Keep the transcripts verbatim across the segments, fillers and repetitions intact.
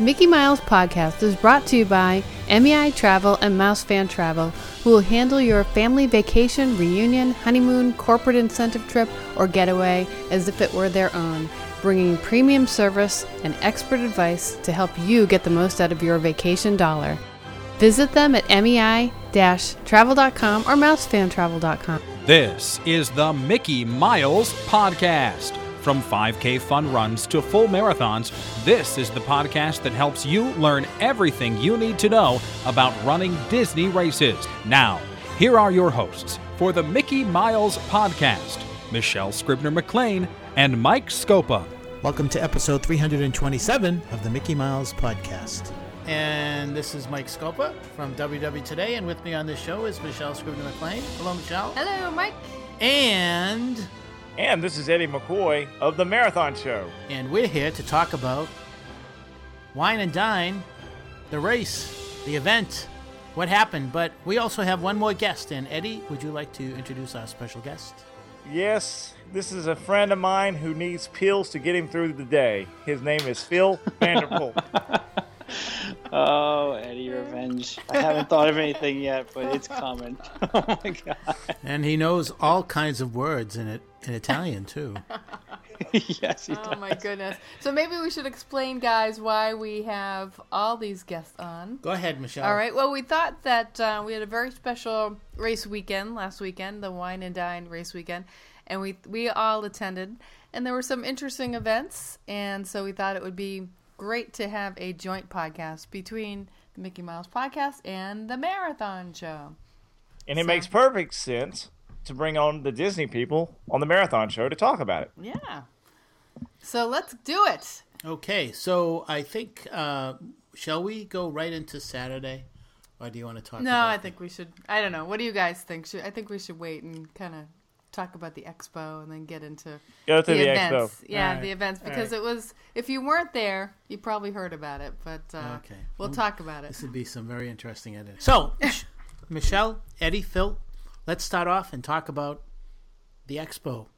Mickey Miles Podcast is brought to you by M E I Travel and Mouse Fan Travel, who will handle your family vacation, reunion, honeymoon, corporate incentive trip, or getaway as if it were their own, bringing premium service and expert advice to help you get the most out of your vacation dollar. Visit them at M E I travel dot com or mouse fan travel dot com. This is the Mickey Miles Podcast. From five K fun runs to full marathons, this is the podcast that helps you learn everything you need to know about running Disney races. Now, here are your hosts for the Mickey Miles Podcast, Michelle Scribner-McLean and Mike Scopa. Welcome to episode three hundred twenty-seven of the Mickey Miles Podcast. And this is Mike Scopa from W W Today, and with me on this show is Michelle Scribner-McLean. Hello, Michelle. Hello, Mike. And... And this is Eddie McCoy of The Marathon Show. And we're here to talk about Wine and Dine, the race, the event, what happened. But we also have one more guest. And Eddie, would you like to introduce our special guest? Yes, this is a friend of mine who needs pills to get him through the day. His name is Phil Vanderpool. Oh, Eddie Revenge. I haven't thought of anything yet, but it's coming. Oh, my God. And he knows all kinds of words in it, in Italian, too. Yes, he Oh, does. my goodness. So maybe we should explain, guys, why we have all these guests on. Go ahead, Michelle. All right. Well, we thought that uh, we had a very special race weekend last weekend, the Wine and Dine race weekend, and we we all attended. And there were some interesting events, and so we thought it would be great to have a joint podcast between the Mickey Mouse Podcast and the Marathon Show. And it So- makes perfect sense to bring on the Disney people on the Marathon Show to talk about it. Yeah. So let's do it. Okay, so I think, uh, shall we go right into Saturday? Or do you want to talk No, about I think we should. I don't know. What do you guys think? Should, I think we should wait and kind of talk about the expo and then get into Go to the, events. expo. Yeah, All right. the events, All because right. it was, if you weren't there, you probably heard about it, but uh, Okay. we'll Well, talk about it. This would be some very interesting editing. So, Michelle, Eddie, Phil, let's start off and talk about the expo.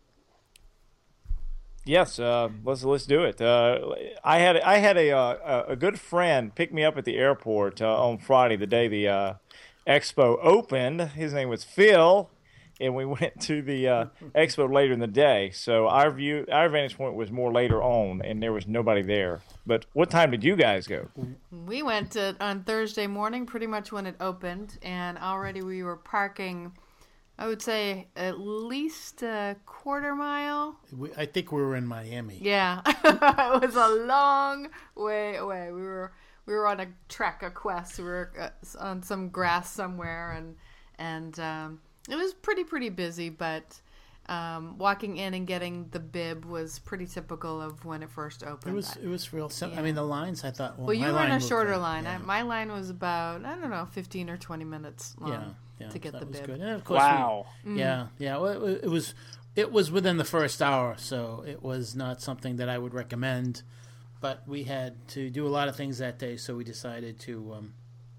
Yes, uh, let's let's do it. Uh, I had I had a uh, a good friend pick me up at the airport uh, on Friday, the day the uh, expo opened. His name was Phil, and we went to the uh, expo later in the day. So our view, our vantage point was more later on, and there was nobody there. But what time did you guys go? We went to, on Thursday morning, pretty much when it opened, and already we were parking, I would say, at least a quarter mile. We, I think we were in Miami. Yeah, it was a long way away. We were we were on a trek, a quest. We were uh, on some grass somewhere, and and um, it was pretty pretty busy. But um, walking in and getting the bib was pretty typical of when it first opened. It was it was real simple. Yeah. I mean, the lines, I thought, well, Well, my you were in line a moved shorter on. line. Yeah. I, my line was about I don't know, fifteen or twenty minutes long yeah, yeah, to get so the that was bib. good. And of course, we- Wow. Yeah, yeah. Well, it, it was it was within the first hour, so it was not something that I would recommend. But we had to do a lot of things that day, so we decided to um,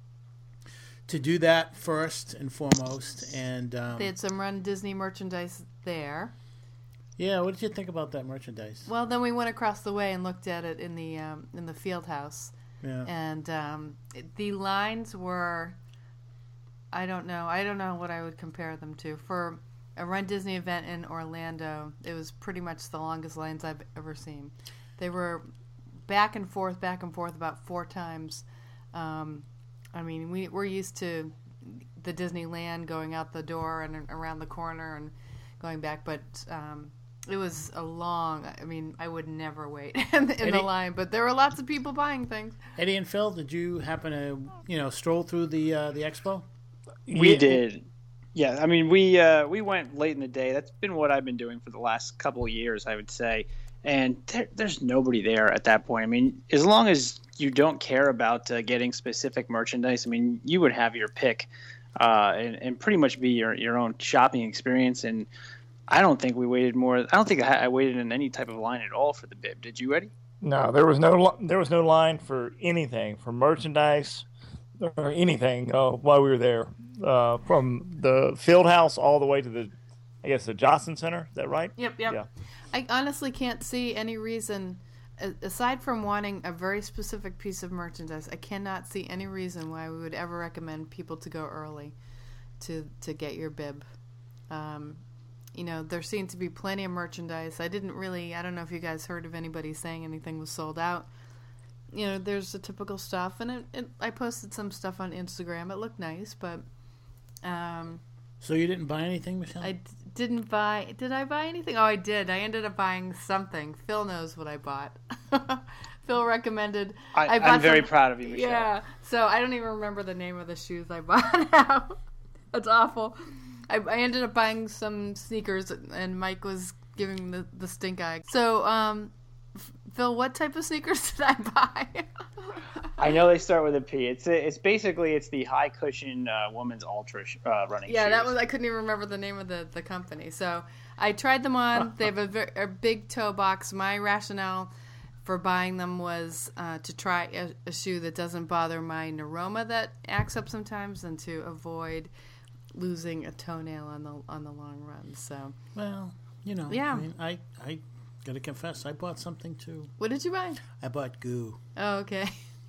to do that first and foremost. And um, They had some Run Disney merchandise there. yeah, what did you think about that merchandise? Well, then we went across the way and looked at it in the um, in the field house. Yeah, And um, it- the lines were, I don't know, I don't know what I would compare them to. For a Run Disney event in Orlando, it was pretty much the longest lines I've ever seen. They were back and forth, back and forth about four times. Um, I mean, we, we're used to the Disneyland going out the door and around the corner and going back, but um, it was a long, I mean, I would never wait in, the, in Eddie- the line, but there were lots of people buying things. Eddie and Phil, did you happen to you know stroll through the uh, the expo? We Yeah. did. Yeah, I mean, we uh, we went late in the day. That's been what I've been doing for the last couple of years, I would say. And there, there's nobody there at that point. I mean, as long as you don't care about uh, getting specific merchandise, I mean, you would have your pick uh, and, and pretty much be your, your own shopping experience. And I don't think we waited more. I don't think I, I waited in any type of line at all for the bib. Did you, Eddie? No, there was no li- there was no line for anything, for merchandise or anything uh, while we were there. Uh, from the field house all the way to the, I guess, the Johnson Center. Is that right? Yep, yep. Yeah. I honestly can't see any reason a- aside from wanting a very specific piece of merchandise, I cannot see any reason why we would ever recommend people to go early to to get your bib. Um, you know, there seemed to be plenty of merchandise. I didn't really, I don't know if you guys heard of anybody saying anything was sold out. You know, there's the typical stuff, and it, it, I posted some stuff on Instagram. It looked nice, but um, So you didn't buy anything, Michelle? I d- didn't buy. Did I buy anything? Oh, I did. I ended up buying something. Phil knows what I bought. Phil recommended. I, I bought I'm very some- proud of you, Michelle. Yeah. So I don't even remember the name of the shoes I bought now. That's awful. I, I ended up buying some sneakers, and Mike was giving the, the stink eye. So, um, F- Phil, what type of sneakers did I buy? I know they start with a P. It's it's basically it's the high cushion uh, women's ultra sh- uh, running. Yeah, shoes. that was. I couldn't even remember the name of the, the company. So I tried them on. They have a, ver- a big toe box. My rationale for buying them was uh, to try a, a shoe that doesn't bother my neuroma that acts up sometimes, and to avoid losing a toenail on the on the long run. So Well, you know, Yeah. I mean, I, I got to confess, I bought something too. what did you buy? I bought goo. Oh, okay.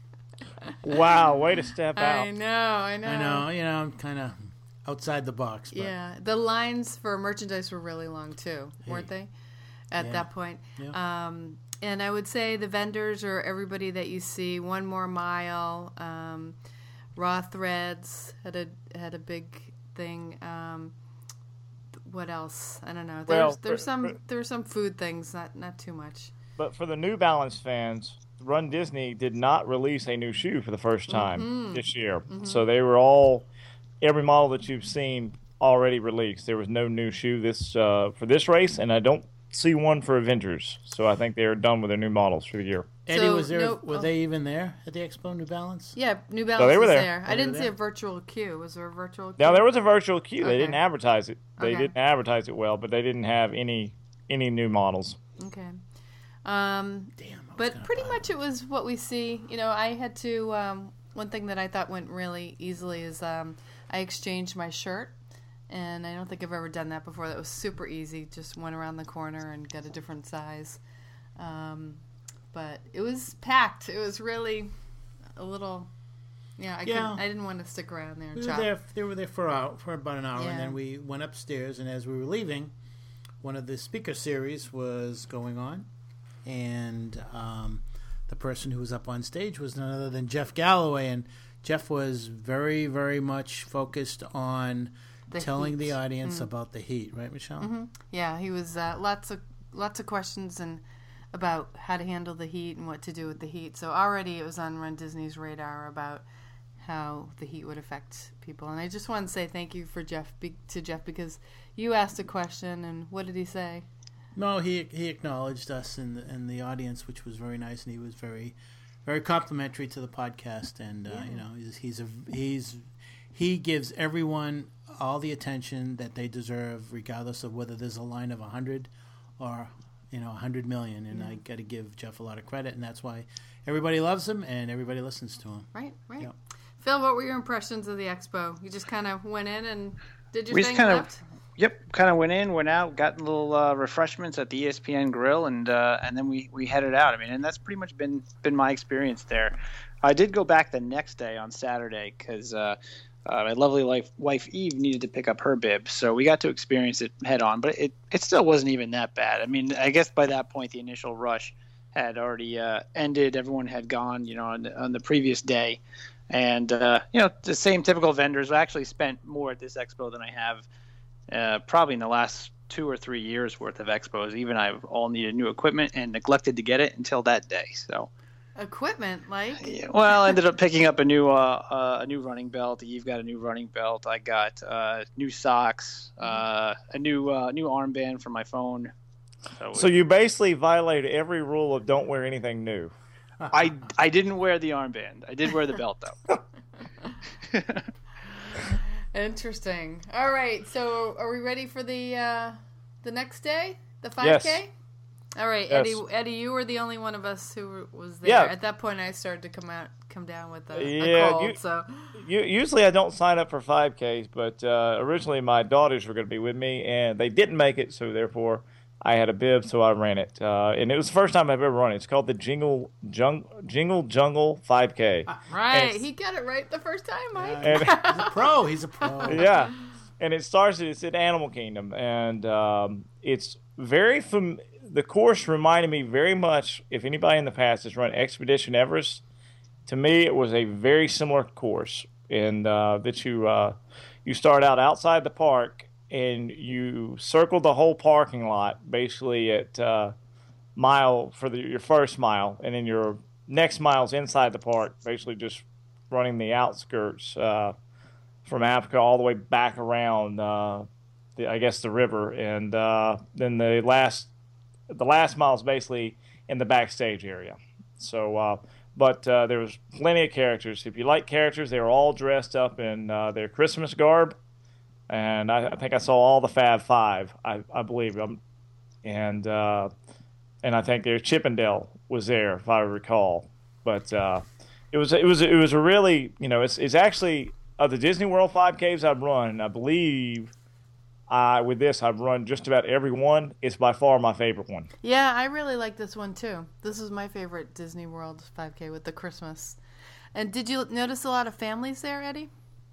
Wow, way to step out. I know, I know. I know, you know, I'm kind of outside the box. But Yeah, the lines for merchandise were really long too, weren't they? At Yeah. that point, Yeah. um, and I would say the vendors or everybody that you see, One More Mile, um, Raw Threads had a had a big thing. Um, what else? I don't know. There's Well, there's for- some for- there's some food things, not not too much. But for the New Balance fans, Run Disney did not release a new shoe for the first time Mm-hmm. this year. So they were all, every model that you've seen already released. There was no new shoe this uh, for this race, and I don't see one for Avengers. So I think they're done with their new models for the year. Eddie, So, was there? no- were oh. they even there at the Expo New Balance? Yeah, New Balance they were was there. there. I They didn't were see there. a virtual queue. Was there a virtual queue? Now there was a virtual queue. They Okay. didn't advertise it. They Okay. didn't advertise it well, but they didn't have any any new models. Okay. Um, Damn. I was But gonna pretty buy much it was what we see. You know, I had to. Um, one thing that I thought went really easily is um, I exchanged my shirt, and I don't think I've ever done that before. That was super easy. Just went around the corner and got a different size. Um, but it was packed. It was really a little. Yeah, I Yeah. couldn't, I didn't want to stick around there and We were chop. there. They were there for out for about an hour, Yeah. and then we went upstairs. And as we were leaving, one of the speaker series was going on, and um, the person who was up on stage was none other than Jeff Galloway. And Jeff was very, very much focused on The telling the heat. audience about the heat, right, Michelle? Yeah, he was uh, lots of lots of questions and about how to handle the heat and what to do with the heat. So already it was on Run Disney's radar about how the heat would affect people. And I just want to say thank you for Jeff be- to Jeff because you asked a question and what did he say? No, he he acknowledged us in the in the audience, which was very nice, and he was very, very complimentary to the podcast. And uh, you know, he's he's a he's he gives everyone all the attention that they deserve, regardless of whether there's a line of a hundred or you know a hundred million. And I got to give Jeff a lot of credit, and that's why everybody loves him and everybody listens to him. Right, right. Yep. Phil, what were your impressions of the expo? You just kind of went in and did your We thing just and kind of, left? yep, kind of went in, went out, got little uh, refreshments at the E S P N Grill, and uh, and then we, we headed out. I mean, and that's pretty much been been my experience there. I did go back the next day on Saturday because uh, uh, my lovely life, wife Eve needed to pick up her bib, so we got to experience it head on. But it it still wasn't even that bad. I mean, I guess by that point the initial rush had already uh, ended. Everyone had gone, you know, on the, on the previous day. And, uh, you know, the same typical vendors. I actually spent more at this expo than I have uh, probably in the last two or three years worth of expos. Even I've all needed new equipment and neglected to get it until that day. So, Equipment, like? yeah, well, I ended up picking up a new uh, uh, a new running belt. You've got a new running belt. I got uh, new socks, uh, a new uh, new armband for my phone. So, So you basically violated every rule of don't wear anything new. I I didn't wear the armband. I did wear the belt though. Interesting. All right, so are we ready for the uh, the next day, the five Yes. K? All right, Yes. Eddie. Eddie, you were the only one of us who was there. Yeah. At that point, I started to come out, come down with a, a Yeah, cold. you- So U- Usually I don't sign up for five Ks, but uh, originally my daughters were going to be with me, and they didn't make it, so therefore I had a bib, so I ran it, uh, and it was the first time I've ever run it. It's called the Jingle Jung, Jingle Jungle five K. Right, he got it right the first time, Mike. And, He's a pro. He's a pro. yeah, and it starts. It's at Animal Kingdom, and um, it's very fam- the course reminded me very much. If anybody in the past has run Expedition Everest, to me it was a very similar course, and uh, that you uh, you start out outside the park. And you circle the whole parking lot basically at uh, mile for the, your first mile, and then your next mile's inside the park, basically just running the outskirts uh, from Africa all the way back around, uh, the, I guess, the river, and uh, then the last the last mile is basically in the backstage area. So, uh, but uh, there was plenty of characters. If you like characters, they were all dressed up in uh, their Christmas garb. And I, I think I saw all the Fab Five, I, I believe them, and uh, and I think their Chippendale was there, if I recall. But uh, it was it was it was a really, you know, it's it's actually of the Disney World five Ks I've run. I believe I with this I've run just about every one. It's by far my favorite one. Yeah, I really like this one too. This is my favorite Disney World five K with the Christmas. And did you notice a lot of families there, Eddie?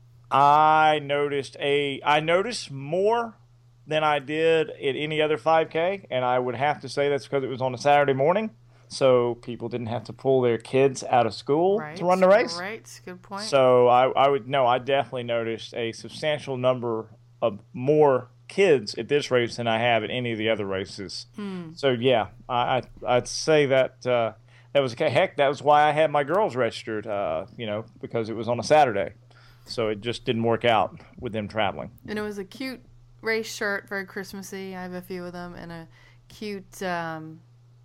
I noticed a I noticed more than I did at any other five K, and I would have to say that's because it was on a Saturday morning, so people didn't have to pull their kids out of school Right, to run the race. Right, good point. So I, I would no, I definitely noticed a substantial number of more kids at this race than I have at any of the other races. Hmm. So yeah, I, I I'd say that uh, that was heck. That was why I had my girls registered. Uh, you know, because it was on a Saturday. So it just didn't work out with them traveling. And it was a cute race shirt, very Christmassy. I have a few of them, and a cute, um,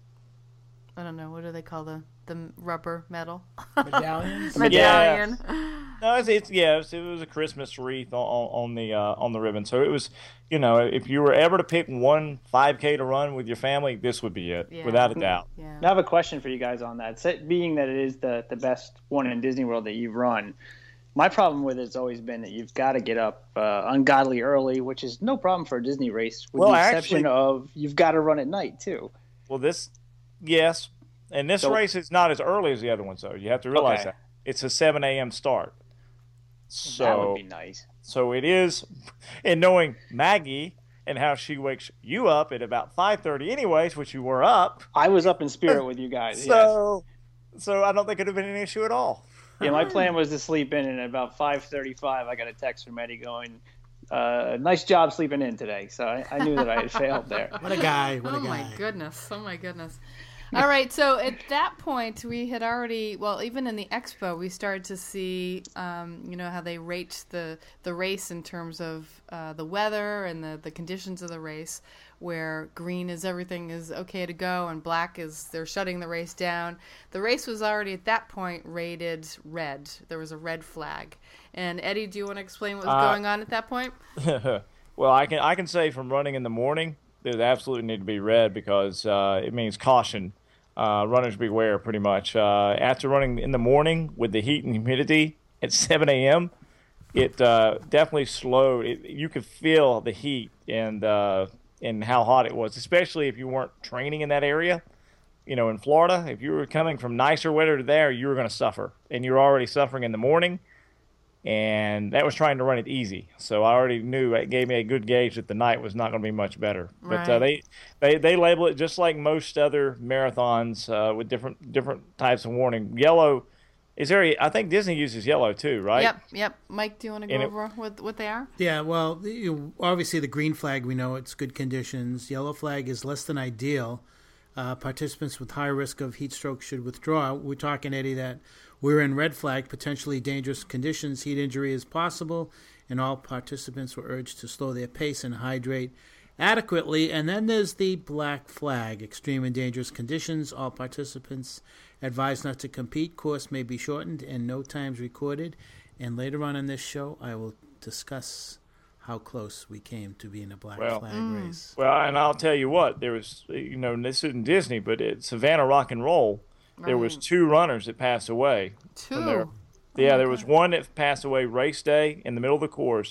I don't know, what do they call the the rubber metal Medallions? medallion? No, it's, it's yeah, it was, it was a Christmas wreath on, on the uh, on the ribbon. So it was, you know, if you were ever to pick one five K to run with your family, this would be it, Yeah. without a doubt. Yeah. I have a question for you guys on that. So, being that it is the, the best one in Disney World that you've run, my problem with it has always been that you've got to get up uh, ungodly early, which is no problem for a Disney race, with Well, the exception actually- of you've got to run at night too. Well, this, yes, and this So- race is not as early as the other ones, though. You have to realize Okay. that it's a seven a.m. start. So That would be nice. So it is, and knowing Maggie and how she wakes you up at about five thirty anyways, which you were up. I was up in spirit with you guys. yes. So, so I don't think it would have been an issue at all. Yeah, my plan was to sleep in, and at about five thirty-five, I got a text from Eddie going, uh, nice job sleeping in today. So I, I knew that I had failed there. What a guy. What Oh a guy. my goodness. Oh my goodness. All right, so at that point, we had already, well, even in the expo, we started to see, um, you know, how they rate the, the race in terms of uh, the weather and the, the conditions of the race, where green is everything is okay to go and black is they're shutting the race down. The race was already at that point rated red. There was a red flag. And Eddie, do you want to explain what was Uh, going on at that point? Well, I can I can say from running in the morning, there's absolutely need to be red because uh, it means caution. Uh, runners beware, pretty much. Uh, after running in the morning with the heat and humidity at seven a.m., it uh, definitely slowed. It, you could feel the heat and uh, and how hot it was, especially if you weren't training in that area. You know, in Florida, if you were coming from nicer weather to there, you were going to suffer, and you're already suffering in the morning. And that was trying to run it easy, so I already knew it gave me a good gauge that the night was not going to be much better. But uh, Right. they, they they label it just like most other marathons uh, with different different types of warning. Yellow is there. I think Disney uses yellow too, right? Yep, yep. Mike, do you want to go And it- over what, what they are? Yeah, well, you, obviously the green flag, we know it's good conditions. Yellow flag is less than ideal. Uh, participants with high risk of heat stroke should withdraw. We're talking, Eddie, that we're in red flag, potentially dangerous conditions. Heat injury is possible, and all participants were urged to slow their pace and hydrate adequately. And then there's the black flag, extreme and dangerous conditions. All participants advised not to compete. Course may be shortened and no times recorded. And later on in this show, I will discuss how close we came to being a black Well- flag Mm. race. Well, and I'll tell you what, there was, you know, this isn't Disney, but at Savannah Rock and Roll, there was Right. two runners that passed away. Two. from there. Yeah, there was one that passed away race day in the middle of the course,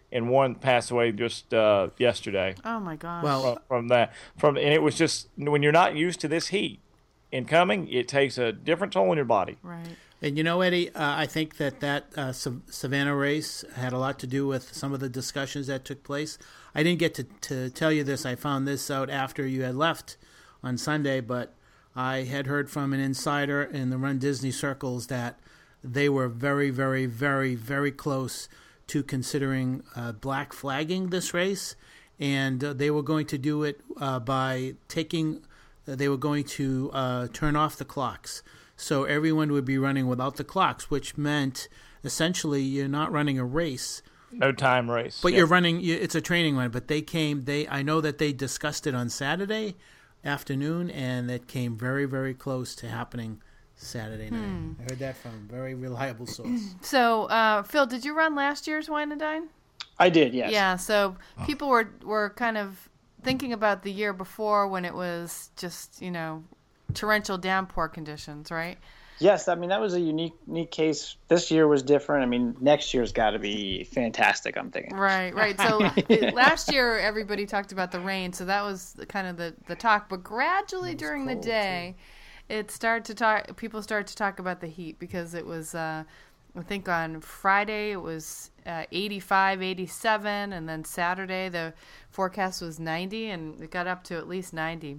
and one passed away just uh, yesterday. Oh my gosh. Well, From, from that, from and it was just when you're not used to this heat incoming, it takes a different toll on your body. right. and you know, Eddie, uh, I think that that uh, Sav- Savannah race had a lot to do with some of the discussions that took place. I didn't get to, to tell you this. I found this out after you had left on Sunday, but I had heard from an insider in the Run Disney circles that they were very, very, very, very close to considering uh, black flagging this race, and uh, they were going to do it uh, by taking, uh, they were going to uh, turn off the clocks. So everyone would be running without the clocks, which meant essentially you're not running a race, No time race. but Yeah. you're running. you- It's a training run. But they came. They I know that they discussed it on Saturday afternoon, and it came very, very close to happening Saturday night. I heard that from a very reliable source. So, uh, Phil, did you run last year's Wine and Dine? I did, yes. Yeah. So people were were kind of thinking about the year before when it was just you know torrential downpour conditions, right? Yes, I mean that was a unique, unique case. This year was different. I mean, next year's got to be fantastic. I'm thinking. Right, right. So it- last year everybody talked about the rain, so that was the- kind of the, the talk. But gradually during the day, it started to talk. People started to talk about the heat because it was. Uh, I think on Friday it was uh, eighty-five, eighty-seven, and then Saturday the forecast was ninety, and it got up to at least ninety.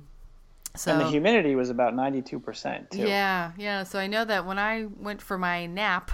So And the humidity was about ninety-two percent too. yeah, yeah. So I know that when I went for my nap,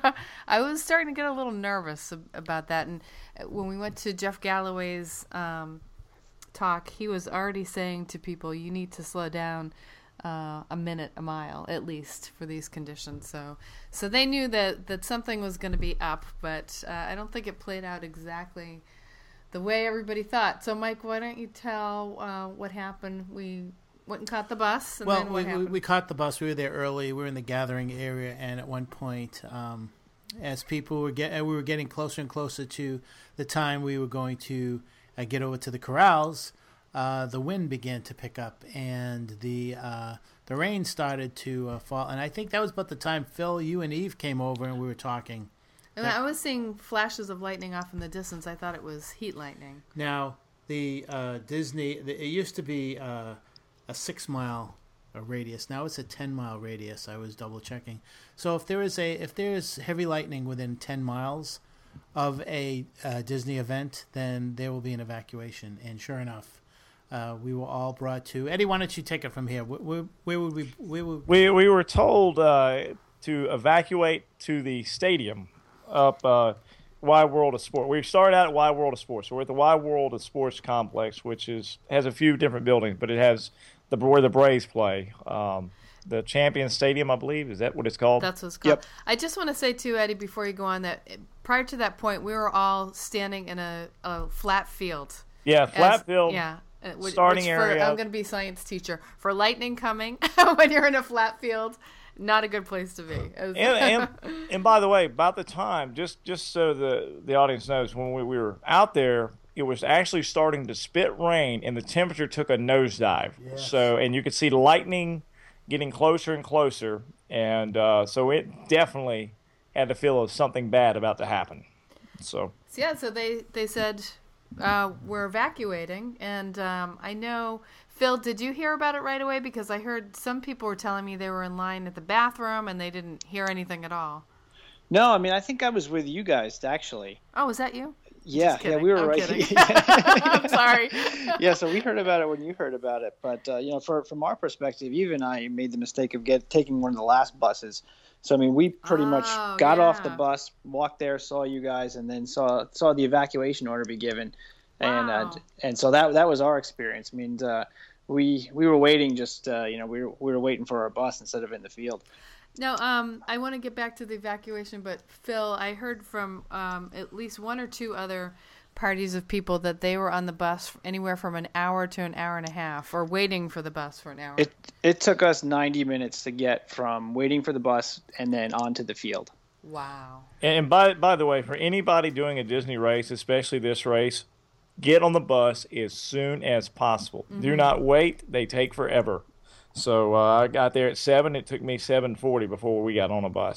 I was starting to get a little nervous ab- about that. And when we went to Jeff Galloway's um, talk, he was already saying to people, "You need to slow down uh, a minute a mile at least for these conditions." So, so they knew that that something was going to be up, but uh, I don't think it played out exactly the way everybody thought. So, Mike, why don't you tell uh, what happened? We went and caught the bus, and Well, then what we, we, happened? we caught the bus. We were there early. We were in the gathering area, and at one point, um, as people were get, we were getting closer and closer to the time we were going to uh, get over to the corrals, uh, the wind began to pick up, and the uh, the rain started to uh, fall. And I think that was about the time Phil, you and Eve came over, and we were talking. And I was seeing flashes of lightning off in the distance. I thought it was heat lightning. Now, the uh, Disney, the, it used to be uh, a six mile uh, radius. Now it's a ten mile radius. I was double checking. So if there is a if there is heavy lightning within ten miles of a uh, Disney event, then there will be an evacuation. And sure enough, uh, we were all brought to. Eddie, why don't you take it from here? Where, where, where would we? Where would, We we were told uh, to evacuate to the stadium up uh, Wide World of Sport. We started out at Wide World of Sports. So we're at the Wide World of Sports complex, which is has a few different buildings, but it has the where the Braves play. Um, the Champion Stadium, I believe, is that what it's called? That's what it's called. Yep. I just want to say too, Eddie, before you go on, that prior to that point, we were all standing in a, a flat field. yeah, flat As- field. Yeah. uh, which- starting which for- area. I'm going to be science teacher. For lightning coming when you're in a flat field, not a good place to be. It was- and, and and by the way, about the time, just just so the the audience knows, when we, we were out there, it was actually starting to spit rain, and the temperature took a nosedive. So, and you could see lightning getting closer and closer, and uh, so it definitely had the feel of something bad about to happen. So, So, yeah, so they, they said uh, we're evacuating. And um, I know, Phil, did you hear about it right away? Because I heard some people were telling me they were in line at the bathroom and they didn't hear anything at all. No, I mean I think I was with you guys actually. Oh, was that you? Yeah, yeah, kidding. we were I'm right. kidding. Yeah. I'm sorry. Yeah, so we heard about it when you heard about it. But uh, you know, for, from our perspective, Eve and I made the mistake of get taking one of the last buses. So I mean, we pretty much Oh, got off the yeah. bus, walked there, saw you guys, and then saw saw the evacuation order be given, and uh, Wow. and so that that was our experience. I mean, uh, we we were waiting, just uh, you know, we were we were waiting for our bus instead of in the field. Now, um, I want to get back to the evacuation, but Phil, I heard from um, at least one or two other parties of people that they were on the bus anywhere from an hour to an hour and a half, or waiting for the bus for an hour. It it took us ninety minutes to get from waiting for the bus and then onto the field. Wow. and by by the way, for anybody doing a Disney race, especially this race, get on the bus as soon as possible. Do not wait; they take forever. So uh, I got there at seven. It took me seven forty before we got on a bus.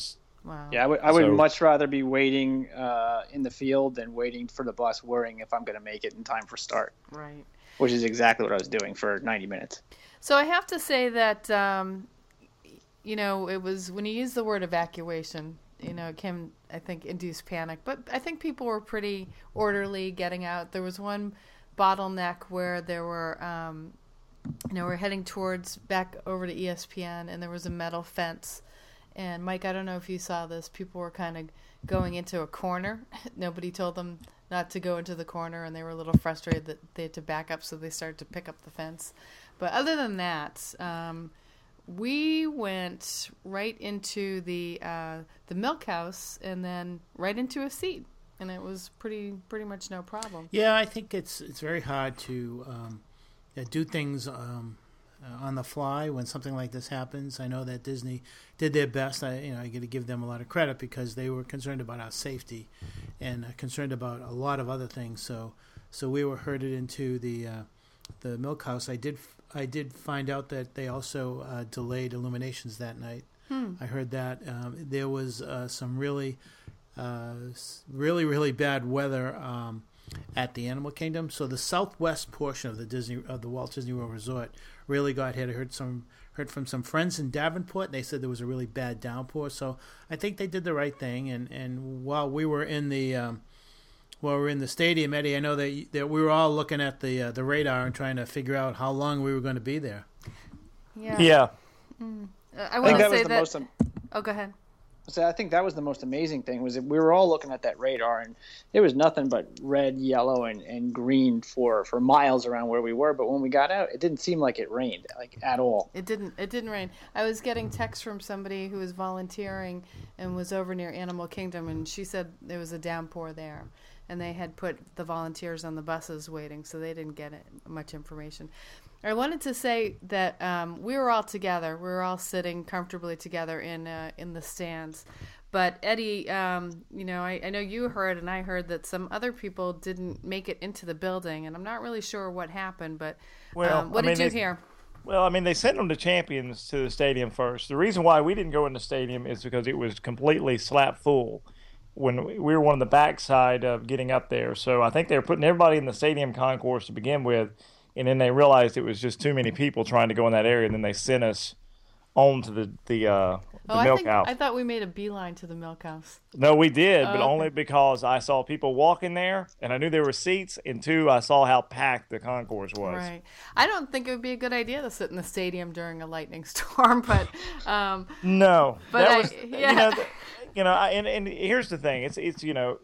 Wow. Yeah, I would, I would So- much rather be waiting uh, in the field than waiting for the bus worrying if I'm going to make it in time for start, Right. which is exactly what I was doing for ninety minutes. So I have to say that, um, you know, it was when you use the word evacuation, you know, it can, I think, induce panic. But I think people were pretty orderly getting out. There was one bottleneck where there were, um, you know, we're heading towards back over to E S P N, and there was a metal fence. And Mike, I don't know if you saw this. People were kind of going into a corner. Nobody told them not to go into the corner, and they were a little frustrated that they had to back up, so they started to pick up the fence. But other than that, um, we went right into the uh, the milk house and then right into a seat, and it was pretty pretty much no problem. Yeah, I think it's it's very hard to um, uh, do things um, uh, on the fly when something like this happens. I know that Disney did their best. I you know I got to give them a lot of credit because they were concerned about our safety and uh, concerned about a lot of other things. So so we were herded into the uh, the milk house. I did I did find out that they also uh, delayed illuminations that night. Hmm. I heard that um, there was uh, some really, uh, s- really, really bad weather um, at the Animal Kingdom. So the southwest portion of the Disney of the Walt Disney World Resort really got hit. I heard some heard from some friends in Davenport. They said there was a really bad downpour. So I think they did the right thing. And, and while we were in the um, while we were in the stadium, Eddie, I know that you- that we were all looking at the uh, the radar and trying to figure out how long we were going to be there. Yeah. Yeah. Uh, I I want think to that was say the that. most. am- Oh, go ahead. So I think that was the most amazing thing was that we were all looking at that radar and there was nothing but red, yellow, and, and green for, for miles around where we were. But when we got out, it didn't seem like it rained like at all. It didn't. It didn't rain. I was getting texts from somebody who was volunteering and was over near Animal Kingdom, and she said there was a downpour there, and they had put the volunteers on the buses waiting, so they didn't get it, much information. I wanted to say that um, we were all together. We were all sitting comfortably together in uh, in the stands. But Eddie, um, you know, I, I know you heard and I heard that some other people didn't make it into the building, and I'm not really sure what happened. But Well, um, what I did mean, you they- hear? Well, I mean, they sent them to Champions to the stadium first. The reason why we didn't go in the stadium is because it was completely slap full when we we were one of the backside of getting up there. So I think they were putting everybody in the stadium concourse to begin with, and then they realized it was just too many people trying to go in that area, and then they sent us on to the the, uh, the Oh, I milk think house. I thought we made a beeline to the milk house. No, we did, but Oh, okay. only because I saw people walking there, and I knew there were seats, and two, I saw how packed the concourse was. Right. I don't think it would be a good idea to sit in the stadium during a lightning storm, but um, No, But that I- was yeah. you know, the, you know, I, and and here's the thing: it's it's you know,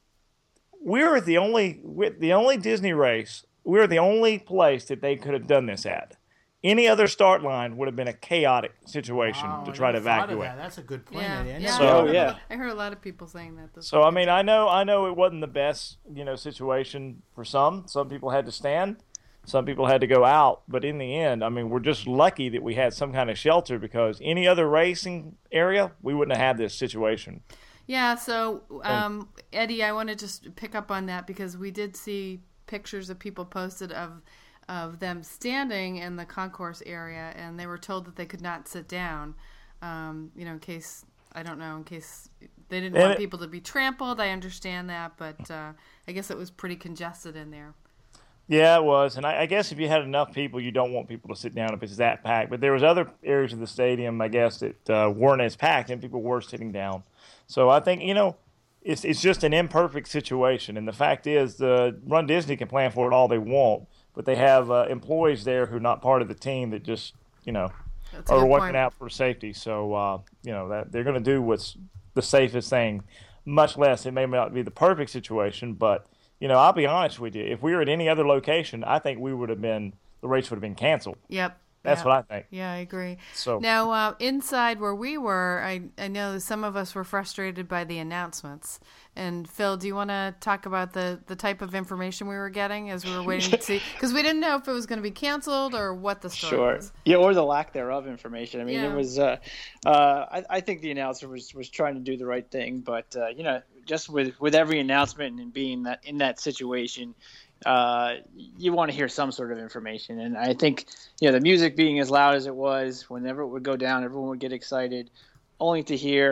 we're the only we're the only Disney race. We're the only place that they could have done this at. Any other start line would have been a chaotic situation Wow, to I try to never thought of evacuate. that. That's a good point, yeah, Eddie. I yeah. never So- I Oh, heard- yeah. I heard a lot of people saying that. This So I weekend. mean, I know I know it wasn't the best you know situation for some. Some people had to stand. Some people had to go out, but in the end, I mean, we're just lucky that we had some kind of shelter because any other racing area, we wouldn't have had this situation. Yeah, so um, Eddie, I want to just pick up on that because we did see pictures of people posted of of them standing in the concourse area, and they were told that they could not sit down. Um, you know, in case I don't know, in case they didn't And want it- people to be trampled. I understand that, but uh, I guess it was pretty congested in there. Yeah, it was, and I, I guess if you had enough people, you don't want people to sit down if it's that packed. But there was other areas of the stadium, I guess, that uh, weren't as packed, and people were sitting down. So I think you know, it's it's just an imperfect situation, and the fact is, the Run Disney can plan for it all they want, but they have uh, employees there who are not part of the team that just you know That's a are good working point. out for safety. So uh, you know that they're going to do what's the safest thing. Much less, it may not be the perfect situation, but you know, I'll be honest with you. If we were at any other location, I think we would have been the race would have been canceled. Yep. That's yep. what I think. Yeah, I agree. So Now, uh, inside where we were, I, I know some of us were frustrated by the announcements. And Phil, do you want to talk about the, the type of information we were getting as we were waiting to see? Because we didn't know if it was going to be canceled or what the story Sure. was. Yeah, or the lack thereof information. I mean, Yeah. it was. Uh, uh, I, I think the announcer was, was trying to do the right thing, but uh, you know, just with, with every announcement and being that in that situation, uh, you want to hear some sort of information. And I think you know the music being as loud as it was, whenever it would go down, everyone would get excited, only to hear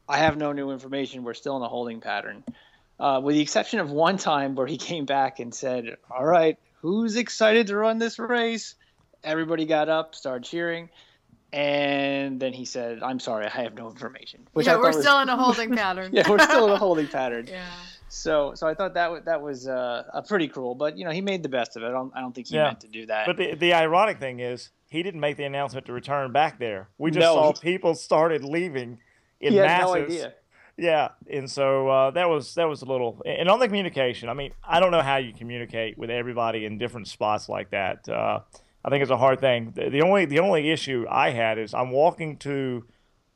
I have no new information. We're still in a holding pattern. Uh, with the exception of one time where he came back and said, all right, who's excited to run this race? Everybody got up, started cheering. And then he said, I'm sorry, I have no information. Which yeah, I we're was, still in a holding pattern. yeah, we're still in a holding pattern. Yeah. So so I thought that, w- that was uh, a pretty cruel. But, you know, he made the best of it. I don't, I don't think he Yeah. meant to do that. But the, the ironic thing is, he didn't make the announcement to return back there. We just No. saw people started leaving in he had masses. no idea. Yeah, and so uh, that was that was a little. And on the communication, I mean, I don't know how you communicate with everybody in different spots like that. Uh, I think it's a hard thing. The, the only the only issue I had is I'm walking to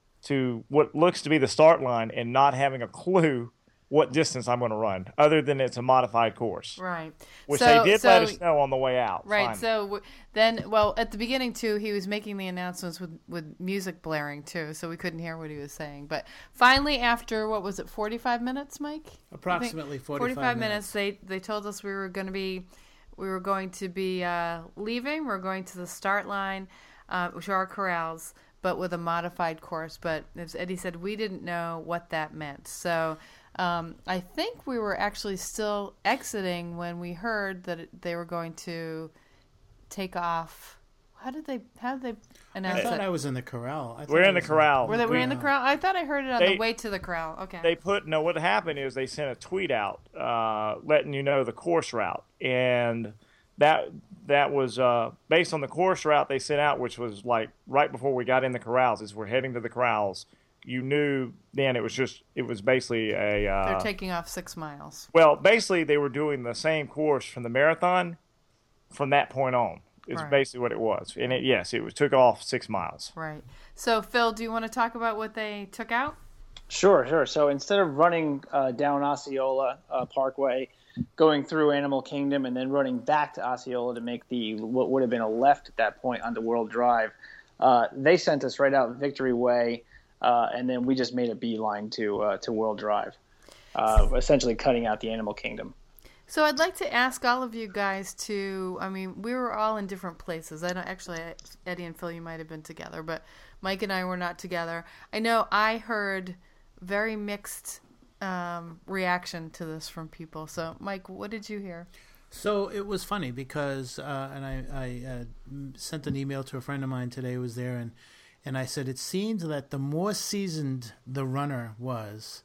to what looks to be the start line and not having a clue what distance I'm going to run, other than it's a modified course. Right. Which So- they did so- let us know on the way out. Right. finally. So w- then, well, at the beginning too, he was making the announcements with, with music blaring too, so we couldn't hear what he was saying. But finally, after what was it, forty-five minutes, Mike? I think Approximately forty-five, forty-five minutes. They they told us we were going to be we were going to be uh, leaving. We are going to the start line, uh, which are our corrals, but with a modified course. But as Eddie said, we didn't know what that meant. So. Um, I think we were actually still exiting when we heard that it, they were going to take off. How did they? How did they I announce thought it? I was in the corral. I thought We're I in the was corral. Were they were in the Yeah. corral? I thought I heard it on They- the way to the corral. Okay. They put no. What happened is they sent a tweet out uh, letting you know the course route, and that that was uh, based on the course route they sent out, which was like right before we got in the corrals. As we're heading to the corrals, you knew then it was just it was basically a. Uh, They're taking off six miles. well, basically they were doing the same course from the marathon from that point on. Is Right. basically what it was, and it, yes, it was took off six miles. Right. So Phil, do you want to talk about what they took out? Sure, sure. So instead of running uh, down Osceola uh, Parkway, going through Animal Kingdom, and then running back to Osceola to make the what would have been a left at that point onto World Drive, uh, they sent us right out Victory Way, uh, and then we just made a beeline to uh, to World Drive, uh, essentially cutting out the Animal Kingdom. So I'd like to ask all of you guys to, I mean, we were all in different places. I don't actually, Eddie and Phil, you might have been together, but Mike and I were not together. I know I heard very mixed um, reaction to this from people. So, Mike, what did you hear? So it was funny because, uh, and I, I uh, sent an email to a friend of mine today who was there, and, and I said, it seems that the more seasoned the runner was,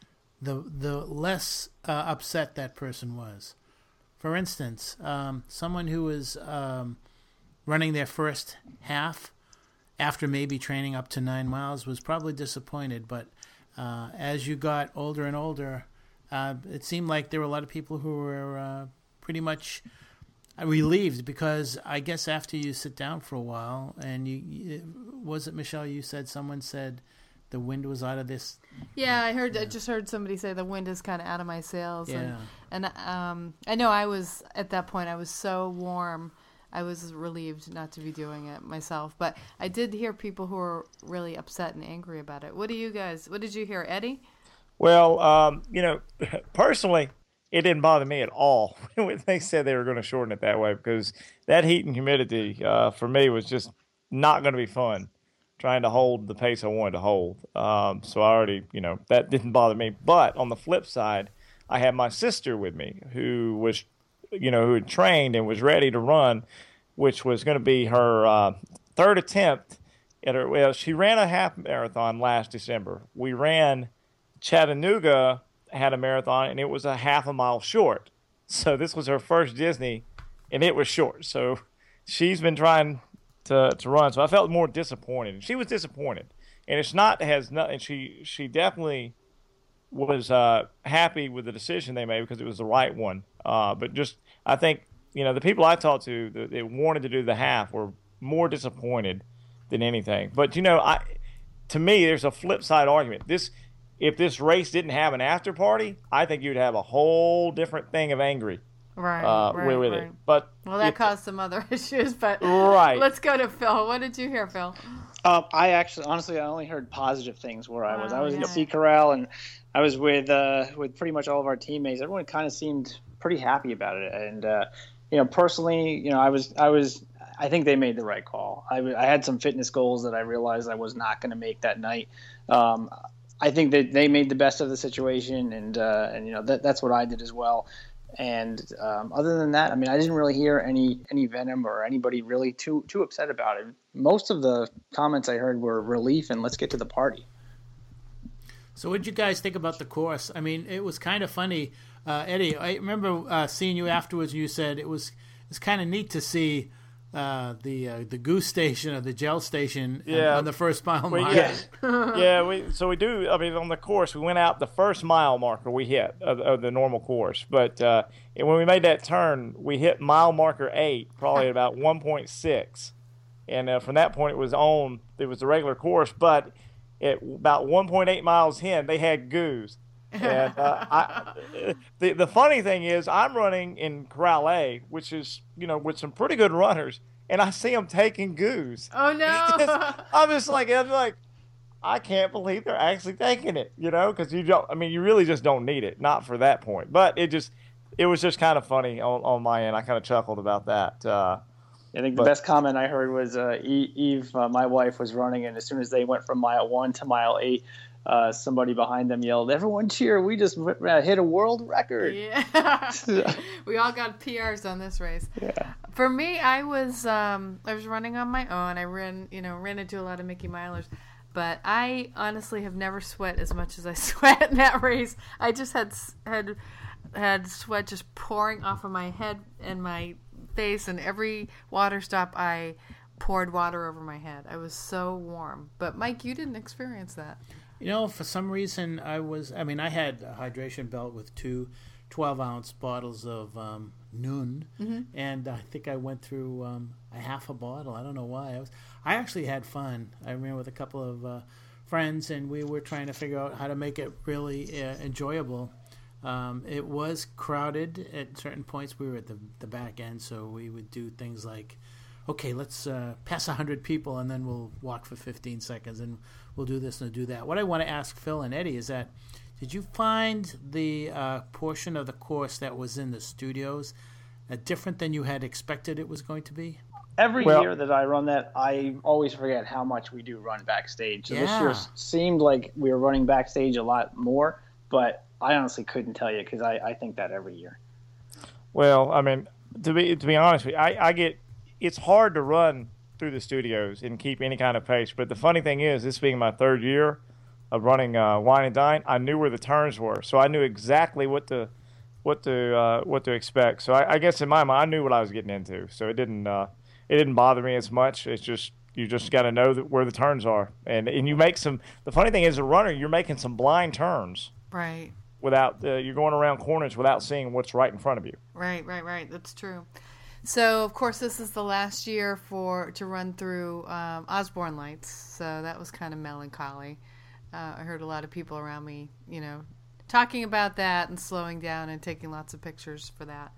the the less uh, upset that person was. For instance, um, someone who was um, running their first half after maybe training up to nine miles was probably disappointed, but uh, as you got older and older, uh, it seemed like there were a lot of people who were uh, pretty much relieved, because I guess after you sit down for a while, and you, you was it Michelle, you said someone said the wind was out of this. Yeah, I heard. I just heard somebody say the wind is kind of out of my sails. Yeah. And, and um, I know I was at that point. I was so warm. I was relieved not to be doing it myself. But I did hear people who were really upset and angry about it. What do you guys? What did you hear, Eddie? Well, um, you know, personally, it didn't bother me at all when they said they were going to shorten it that way, because that heat and humidity uh, for me was just not going to be fun. Trying to hold the pace I wanted to hold. Um, so I already, you know, that didn't bother me. But on the flip side, I had my sister with me who was, you know, who had trained and was ready to run, which was going to be her uh, third attempt at her. Well, she ran a half marathon last December. We ran Chattanooga, had a marathon, and it was a half a mile short. So this was her first Disney, and it was short. So she's been trying to to run, so I felt more disappointed. She was disappointed, and it's not has not. And she she definitely was uh, happy with the decision they made, because it was the right one. Uh, but just I think you know the people I talked to that, that wanted to do the half were more disappointed than anything. But you know, I to me there's a flip side argument. This if this race didn't have an after party, I think you'd have a whole different thing of angry. Right, Uh, right, with right. it, but Well, that it- caused some other issues, but Right. let's go to Phil. What did you hear, Phil? Um, I actually, honestly, I only heard positive things where I was. I Oh, was in yeah. Sea Corral, and I was with uh, with pretty much all of our teammates. Everyone kind of seemed pretty happy about it, and uh, you know, personally, you know, I was, I was, I think they made the right call. I, w- I had some fitness goals that I realized I was not going to make that night. Um, I think that they made the best of the situation, and uh, and you know that that's what I did as well. And um, other than that, I mean, I didn't really hear any any venom or anybody really too too upset about it. Most of the comments I heard were relief and let's get to the party. So, what did you guys think about the course? I mean, it was kind of funny, uh, Eddie. I remember uh, seeing you afterwards. You said it was it's kind of neat to see uh, the uh, the goose station or the gel station Yeah. on, on the first mile We- mark. yeah. yeah, we so we do. I mean, on the course, we went out the first mile marker we hit of, of the normal course, but uh, and when we made that turn, we hit mile marker eight, probably at about one point six, and uh, from that point it was on. It was the regular course, but at about one point eight miles in, they had goose. And uh, I, the the funny thing is, I'm running in Corral A, which is you know with some pretty good runners, and I see them taking goose. Oh no! I'm just like, I'm like, I can't believe they're actually taking it, you know, because you don't. I mean, you really just don't need it, not for that point. But it just, it was just kind of funny on, on my end. I kind of chuckled about that. Uh, I think But- the best comment I heard was uh, E- Eve, uh, my wife, was running, and as soon as they went from mile one to mile eight, uh, somebody behind them yelled, "Everyone cheer! We just uh, hit a world record!" Yeah, we all got P Rs on this race. Yeah. For me, I was um, I was running on my own. I ran, you know, ran into a lot of Mickey Milers, but I honestly have never sweat as much as I sweat in that race. I just had had had sweat just pouring off of my head and my face, and every water stop I poured water over my head. I was so warm. But Mike, you didn't experience that. You know, for some reason, I was, I mean, I had a hydration belt with two twelve-ounce bottles of um, Noon, Mm-hmm. and I think I went through um, a half a bottle. I don't know why. I was, I actually had fun. I ran with a couple of uh, friends, and we were trying to figure out how to make it really uh, enjoyable. Um, it was crowded at certain points. We were at the, the back end, so we would do things like, okay, let's uh, pass one hundred people, and then we'll walk for fifteen seconds, and we'll do this and do that. What I want to ask Phil and Eddie is that, did you find the uh, portion of the course that was in the studios uh, different than you had expected it was going to be? Every Well- year that I run that, I always forget how much we do run backstage. So this year Yeah. seemed like we were running backstage a lot more, but I honestly couldn't tell you because I, I think that every year. Well, I mean, to be to be honest with you, I, I get it's hard to run through the studios and keep any kind of pace. But the funny thing is, this being my third year of running uh, Wine and Dine, I knew where the turns were, so I knew exactly what to what to uh, what to expect. So I, I guess in my mind, I knew what I was getting into. So it didn't uh, it didn't bother me as much. It's just you just got to know that where the turns are, and and you make some. The funny thing is, as a runner, you're making some blind turns Right. without uh, you're going around corners without seeing what's right in front of you. Right, right, right. That's true. So, of course, this is the last year for to run through um, Osborne Lights. So that was kind of melancholy. Uh, I heard a lot of people around me, you know, talking about that and slowing down and taking lots of pictures for that.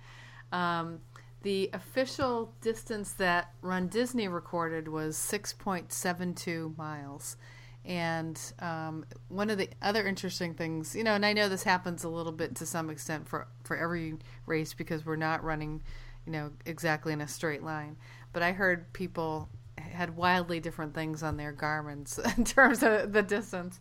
Um, the official distance that Run Disney recorded was six point seven two miles. And um, one of the other interesting things, you know, and I know this happens a little bit to some extent for, for every race because we're not running, you know, exactly in a straight line. But I heard people had wildly different things on their Garmins in terms of the distance.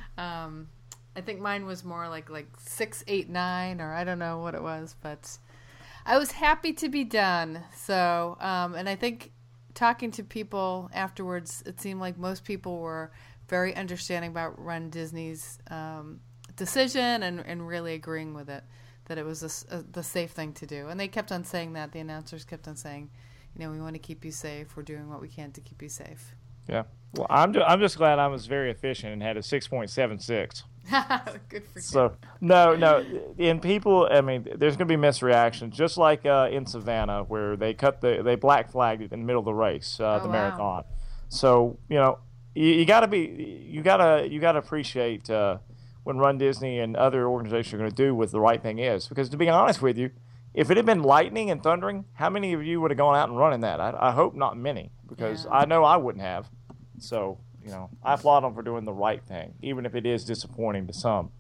Um, I think mine was more like like six, eight, nine, or I don't know what it was, but I was happy to be done. So, um, and I think talking to people afterwards, it seemed like most people were very understanding about Run Disney's um, decision and, and really agreeing with it, that it was a, a, the safe thing to do. And they kept on saying that. The announcers kept on saying, you know, we want to keep you safe. We're doing what we can to keep you safe. Yeah. Well, I'm ju- I'm just glad I was very efficient and had a six point seven six. Good for you. So no, no, in people, I mean, there's going to be misreactions, just like uh, in Savannah where they cut the they black flagged it in the middle of the race, uh, Oh, the wow. marathon. So you know, you, you got to be, you gotta you gotta appreciate uh, when Run Disney and other organizations are going to do what the right thing is. Because to be honest with you, if it had been lightning and thundering, how many of you would have gone out and run in that? I, I hope not many, because Yeah. I know I wouldn't have. So, you know, I applaud them for doing the right thing, even if it is disappointing to some.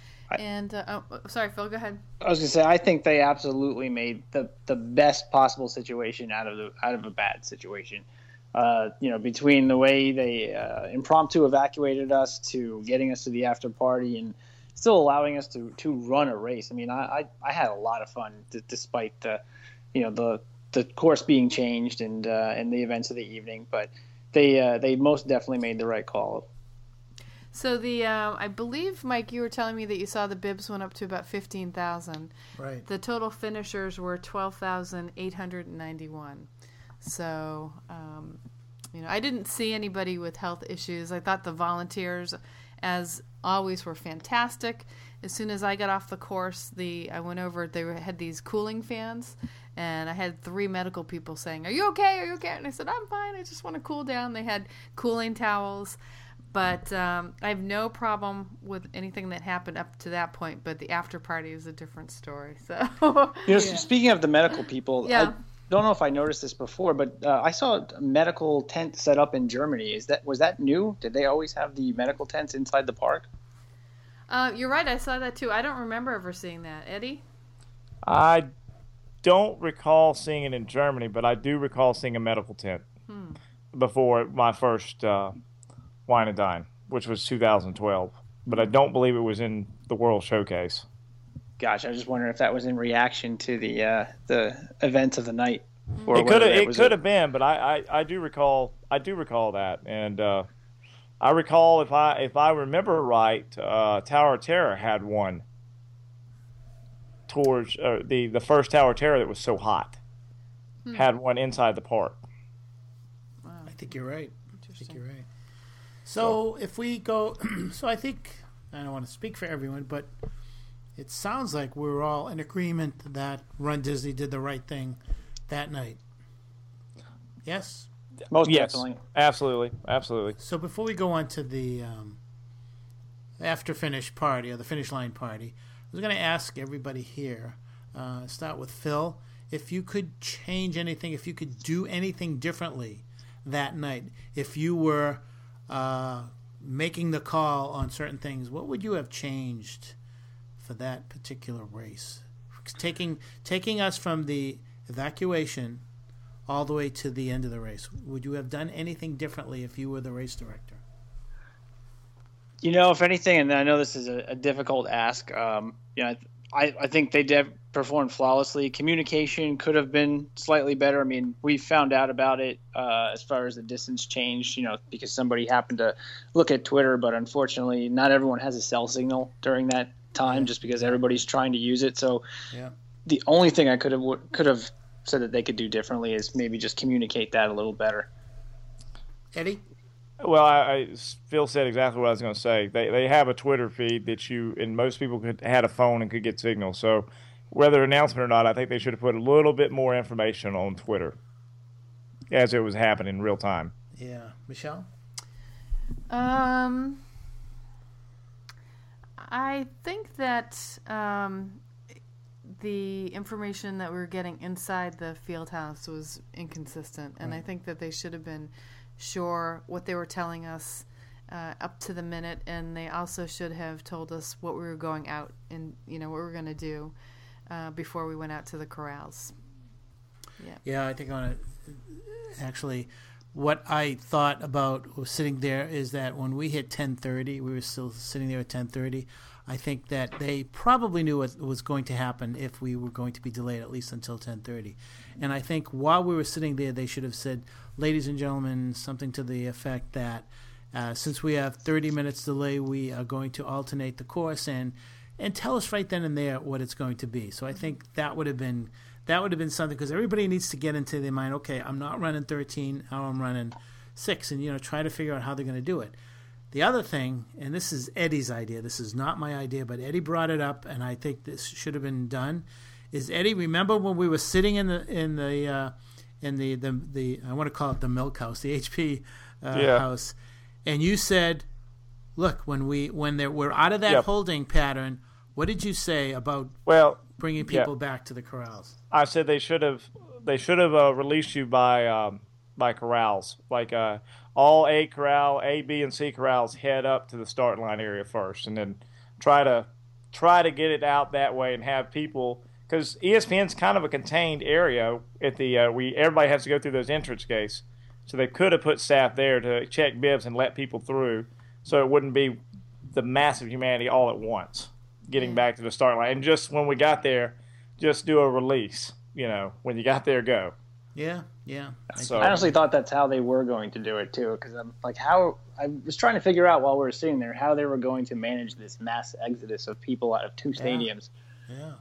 And, uh, oh, sorry, Phil, go ahead. I was gonna say I think they absolutely made the, the best possible situation out of the out of a bad situation. Uh, you know, between the way they uh, impromptu evacuated us to getting us to the after party and still allowing us to, to run a race. I mean, I, I, I had a lot of fun d- despite the, you know, the the course being changed and uh, and the events of the evening. But they uh, they most definitely made the right call. So the uh, I believe, Mike, you were telling me that you saw the bibs went up to about fifteen thousand. Right. The total finishers were twelve thousand eight hundred ninety-one. So, um, you know, I didn't see anybody with health issues. I thought the volunteers, as always, were fantastic. As soon as I got off the course, the I went over. They were, had these cooling fans, and I had three medical people saying, "Are you okay? Are you okay?" And I said, "I'm fine. I just want to cool down." They had cooling towels. But um, I have no problem with anything that happened up to that point. But the after party is a different story. So, you know, speaking of the medical people, yeah. I don't know if I noticed this before, but uh, I saw a medical tent set up in Germany. Is that was that new? Did they always have the medical tents inside the park? Uh, you're right. I saw that too. I don't remember ever seeing that. Eddie? I don't recall seeing it in Germany, but I do recall seeing a medical tent hmm. before my first uh, Wine and Dine, which was two thousand twelve. But I don't believe it was in the World Showcase. Gosh, I was just wondering if that was in reaction to the uh, the events of the night. Or it could have it could have been, but I, I, I do recall I do recall that, and uh, I recall if I if I remember right, uh, Tower of Terror had one towards uh, the the first Tower of Terror that was so hot hmm. had one inside the park. Wow. I think you're right. I think you're right. So if we go, so I think I don't want to speak for everyone, but it sounds like we were all in agreement that Run Disney did the right thing that night. Yes? Most yes, definitely. Absolutely. Absolutely. So before we go on to the um, after finish party or the finish line party, I was going to ask everybody here, uh, start with Phil, if you could change anything, if you could do anything differently that night, if you were uh, making the call on certain things, what would you have changed for that particular race? Taking taking us from the evacuation all the way to the end of the race. Would you have done anything differently if you were the race director? You know, if anything, and I know this is a, a difficult ask, um, you know, I, I think they did perform flawlessly. Communication could have been slightly better. I mean, we found out about it uh, as far as the distance changed, you know, because somebody happened to look at Twitter, but unfortunately not everyone has a cell signal during that time just because everybody's trying to use it. So yeah. The only thing I could have could have said that they could do differently is maybe just communicate that a little better. Eddie? Well, I, I Phil said exactly what I was going to say. They they have a Twitter feed that you and most people could had a phone and could get signal. So whether announcement or not, I think they should have put a little bit more information on Twitter as it was happening in real time. Yeah, Michelle. Um, I think that um, the information that we were getting inside the field house was inconsistent, and right. I think that they should have been sure what they were telling us uh, up to the minute, and they also should have told us what we were going out and you know what we were going to do uh, before we went out to the corrals. Yeah, yeah. I think I want to actually. What I thought about was sitting there is that when we hit ten thirty, we were still sitting there at ten thirty. I think that they probably knew what was going to happen if we were going to be delayed at least until ten thirty. And I think while we were sitting there, they should have said, ladies and gentlemen, something to the effect that uh, since we have thirty minutes delay, we are going to alternate the course and and tell us right then and there what it's going to be. So I think that would have been that would have been something, because everybody needs to get into their mind, okay, I'm not running thirteen, now I'm running six, and you know try to figure out how they're going to do it. The other thing, and this is Eddie's idea, this is not my idea, but Eddie brought it up, and I think this should have been done, is Eddie, remember when we were sitting in the in the uh, in the, the the I want to call it the milk house, the H P uh, yeah. house, and you said, look, when we when there, we're out of that yep. holding pattern, what did you say about well bringing people yeah. back to the corrals? I said they should have they should have uh, released you by um, by corrals, like uh, all A corral, A, B, and C corrals head up to the start line area first, and then try to try to get it out that way and have people, because E S P N's kind of a contained area at the uh, we everybody has to go through those entrance gates, So they could have put staff there to check bibs and let people through, so it wouldn't be the massive humanity all at once getting back to the start line. And just when we got there, just do a release. You know, when you got there, go. Yeah, yeah. So, I honestly thought that's how they were going to do it too, because I'm like, how I was trying to figure out while we were sitting there how they were going to manage this mass exodus of people out of two stadiums. Yeah.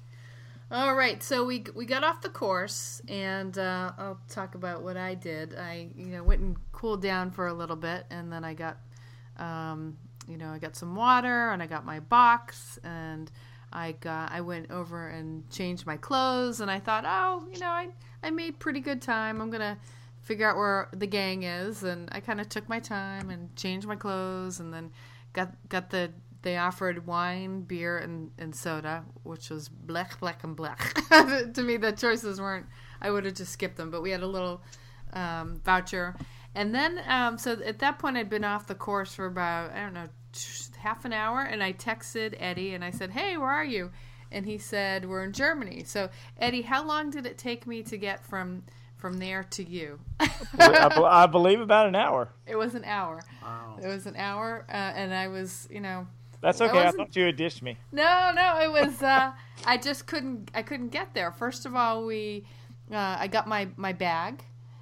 All right, so we we got off the course, and uh, I'll talk about what I did. I you know went and cooled down for a little bit, and then I got um, you know I got some water, and I got my box, and I got I went over and changed my clothes, and I thought, oh, you know, I I made pretty good time. I'm gonna figure out where the gang is, and I kind of took my time and changed my clothes, and then got got the. They offered wine, beer, and, and soda, which was black, black, and black. To me, the choices weren't, I would have just skipped them. But we had a little um, voucher. And then, um, so at that point, I'd been off the course for about, I don't know, half an hour. And I texted Eddie, and I said, hey, where are you? And he said, we're in Germany. So, Eddie, how long did it take me to get from from there to you? I, be- I believe about an hour. It was an hour. Wow. It was an hour, uh, and I was, you know... That's okay. I, I thought you had dished me. No, no, it was. Uh, I just couldn't. I couldn't get there. First of all, we. Uh, I got my, my bag,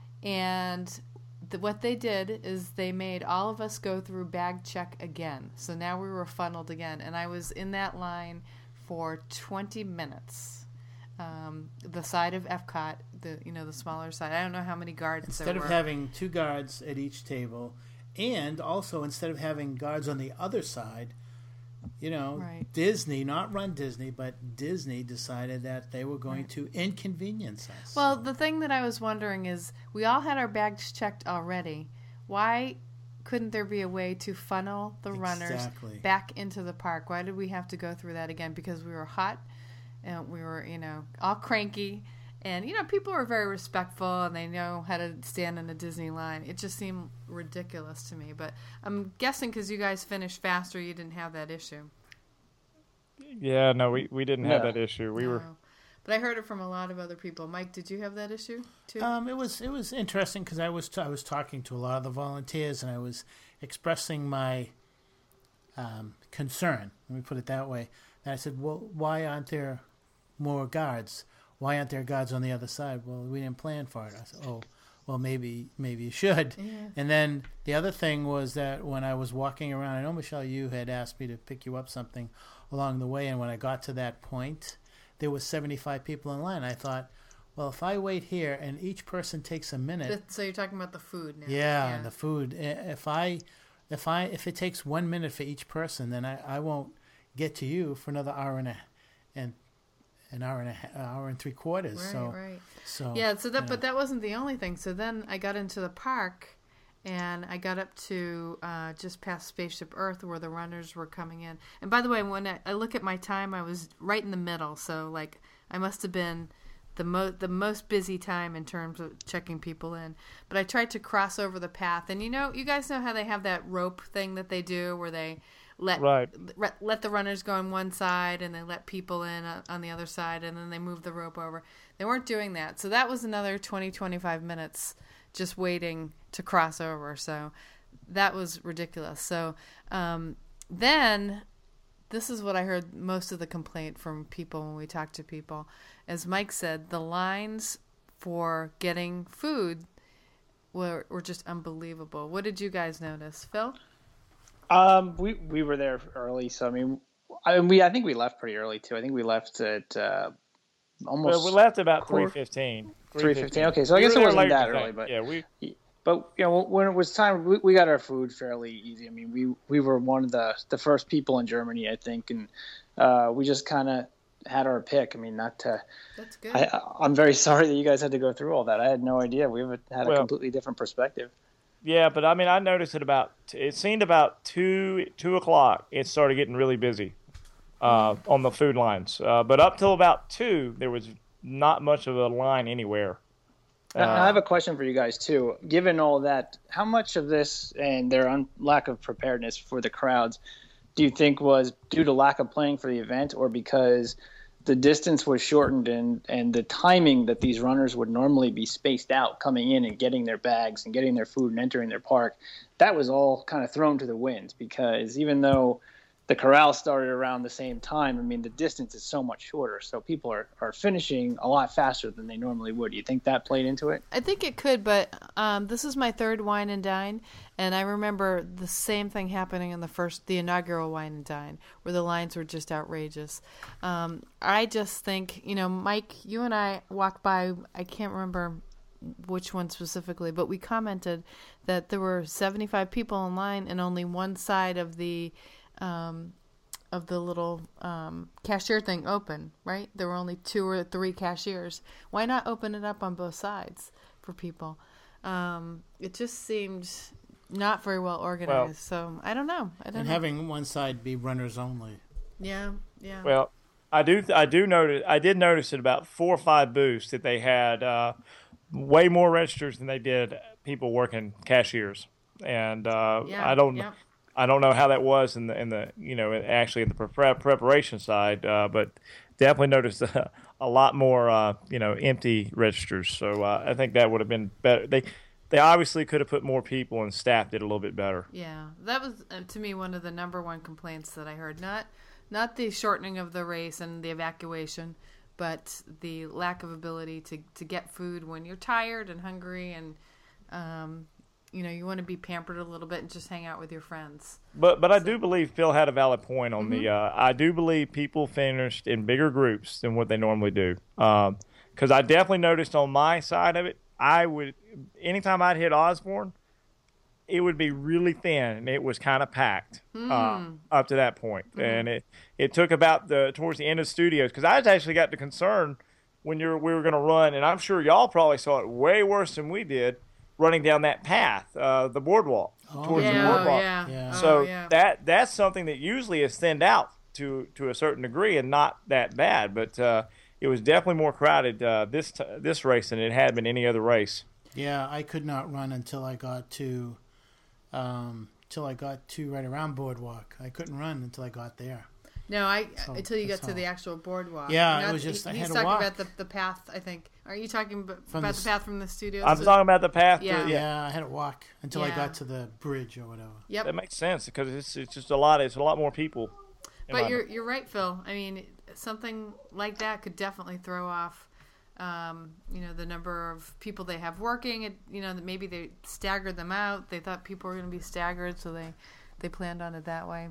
and the, what they did is they made all of us go through bag check again. So now we were funneled again, and I was in that line for twenty minutes. Um, the side of Epcot, the you know the smaller side. I don't know how many guards Instead there of were. having two guards at each table, and also instead of having guards on the other side. You know, Right. Disney, not Run Disney, but Disney decided that they were going to inconvenience us. Well, the thing that I was wondering is, we all had our bags checked already. Why couldn't there be a way to funnel the runners Exactly. back into the park? Why did we have to go through that again? Because we were hot, and we were, you know, all cranky. And, you know, people are very respectful, and they know how to stand in a Disney line. It just seemed ridiculous to me. But I'm guessing because you guys finished faster, you didn't have that issue. Yeah, no, we, we didn't have No. that issue. We No. were. But I heard it from a lot of other people. Mike, did you have that issue too? Um, it was it was interesting because I was t- I was talking to a lot of the volunteers and I was expressing my um, concern. Let me put it that way. And I said, "Well, why aren't there more guards? Why aren't there guards on the other side?" "Well, we didn't plan for it." I said, "Oh, well, maybe maybe you should." Yeah. And then the other thing was that when I was walking around, I know Michelle, you had asked me to pick you up something along the way, and when I got to that point, there was seventy-five people in line. I thought, well, if I wait here and each person takes a minute, That- So you're talking about the food now. yeah, and the food. i- If I, if I, if it takes one minute for each person, then I, I won't get to you for another hour and a, and an hour and a ha- hour and three quarters. Right, so, right. so Yeah, so that, yeah. but that wasn't the only thing. So then I got into the park, and I got up to uh, just past Spaceship Earth where the runners were coming in. And by the way, when I, I look at my time, I was right in the middle. So like I must have been the most the most busy time in terms of checking people in. But I tried to cross over the path, and you know, you guys know how they have that rope thing that they do where they let Right. re- let the runners go on one side and they let people in on on the other side, and then they move the rope over. They weren't doing that. So that was another twenty, twenty-five minutes just waiting to cross over. So that was ridiculous. So um, then this is what I heard most of the complaint from people when we talked to people. As Mike said, the lines for getting food were, were just unbelievable. What did you guys notice? Phil? Um, we we were there early, so I mean, I mean, we I think we left pretty early too. I think we left at uh, almost Well, we left about quarter- three fifteen. three fifteen. Okay, so I guess it wasn't that early, but yeah, we but you know when it was time, we, we got our food fairly easy. I mean, we we were one of the the first people in Germany, I think, and uh, we just kind of had our pick. I mean, not to. That's good. I, I'm very sorry that you guys had to go through all that. I had no idea. We had a Well- completely different perspective. yeah, but I mean, I noticed it about it seemed about two two o'clock. It started getting really busy uh, on the food lines, uh, but up till about two, there was not much of a line anywhere. Now, Uh, I have a question for you guys too. Given all that, how much of this and their un- lack of preparedness for the crowds do you think was due to lack of planning for the event, or because the distance was shortened and, and the timing that these runners would normally be spaced out coming in and getting their bags and getting their food and entering their park, that was all kind of thrown to the winds because even though the corral started around the same time, I mean, the distance is so much shorter. So people are, are finishing a lot faster than they normally would. Do you think that played into it? I think it could, but um, this is my third Wine and Dine, and I remember the same thing happening in the first, the inaugural Wine and Dine, where the lines were just outrageous. Um, I just think, you know, Mike, you and I walked by, I can't remember which one specifically, but we commented that there were seventy-five people in line and only one side of the um, of the little um, cashier thing open, right? There were only two or three cashiers. Why not open it up on both sides for people? Um, it just seemed not very well organized. Well, so I don't know. I don't and know. having one side be runners only. Yeah, yeah. Well, I do I do notice I did notice at about four or five booths that they had uh, way more registers than they did people working cashiers, and uh, yeah, I don't. yeah. I don't know how that was in the in the you know actually in the pre- preparation side, uh, but definitely noticed a, a lot more uh, you know empty registers. So uh, I think that would have been better. They they obviously could have put more people and staffed it a little bit better. Yeah, that was uh, to me one of the number one complaints that I heard. Not not the shortening of the race and the evacuation, but the lack of ability to to get food when you're tired and hungry and. Um, You know, you want to be pampered a little bit and just hang out with your friends. But but I do believe Phil had a valid point on Mm-hmm. the. Uh, I do believe people finished in bigger groups than what they normally do. Because um, I definitely noticed on my side of it, I would anytime I'd hit Osborne, it would be really thin and it was kind of packed Mm. uh, up to that point. Mm-hmm. And it, it took about the towards the end of the studios because I actually got the concern when you're we were going to run, and I'm sure y'all probably saw it way worse than we did. Running down that path, uh, the boardwalk, Oh, towards yeah, the boardwalk. yeah. Yeah. Oh, So yeah. that that's something that usually is thinned out to to a certain degree and not that bad. But uh, it was definitely more crowded uh, this t- this race than it had been any other race. Yeah, I could not run until I got to, um, till I got to right around Boardwalk. I couldn't run until I got there. No, I So, until you that's got to all. the actual boardwalk. Yeah, Not- it was just- he- I he's had to talking walk. about the, the path. I think. Are you talking about, From about the the s- path from the studios? I'm talking about the path. Yeah. To, Yeah, yeah, I had to walk until I Yeah. got to the bridge or whatever. Yep. that makes sense because it's it's just a lot. It's a lot more people. in But my- you're you're right, Phil. I mean, something like that could definitely throw off, um, you know, the number of people they have working. It, you know, maybe they staggered them out. They thought people were going to be staggered, so they they planned on it that way.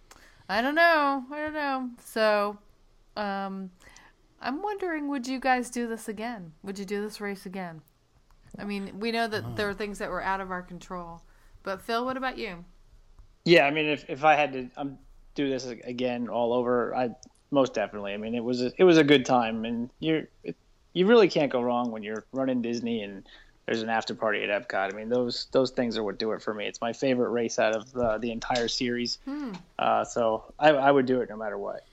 I don't know. I don't know. So, um, I'm wondering, would you guys do this again? Would you do this race again? I mean, we know that there are things that were out of our control. But Phil, what about you? Yeah, I mean, if, if I had to um, do this again all over, I most definitely. I mean, it was a, it was a good time, and you're it, you really can't go wrong when you're running Disney and there's an after party at Epcot. I mean, those those things are what do it for me. It's my favorite race out of the, the entire series. Hmm. Uh, so I, I would do it no matter what.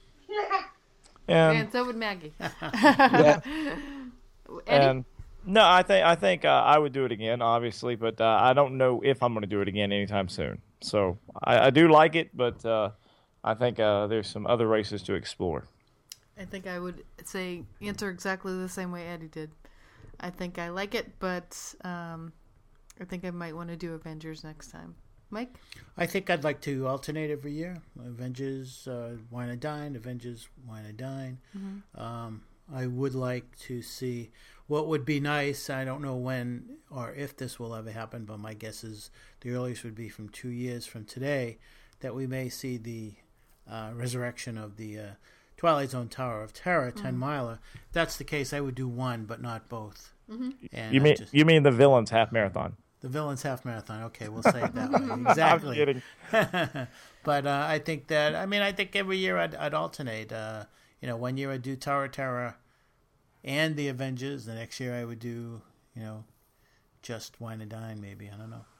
and, And so would Maggie. Yeah. Eddie? and no, I think I think uh, I would do it again, obviously, but uh, I don't know if I'm going to do it again anytime soon. So I, I do like it, but uh, I think uh, there's some other races to explore. I think I would say answer exactly the same way Eddie did. I think I like it, but um, I think I might want to do Avengers next time. Mike? I think I'd like to alternate every year. Avengers, uh, Wine and Dine, Avengers, Wine and Dine. Mm-hmm. Um, I would like to see what would be nice. I don't know when or if this will ever happen, but my guess is the earliest would be from two years from today that we may see the uh, resurrection of the uh, Twilight Zone Tower of Terror, Mm-hmm. ten miler. If that's the case, I would do one, but not both. Mm-hmm. And You I mean just- you mean the villains half marathon? the Villains Half Marathon. Okay, we'll say it that way. I'm Exactly. kidding. But uh, I think that, I mean, I think every year I'd, I'd alternate. Uh, you know, one year I'd do Tower of Terror and the Avengers. The next year I would do, you know, just Wine and Dine, maybe. I don't know.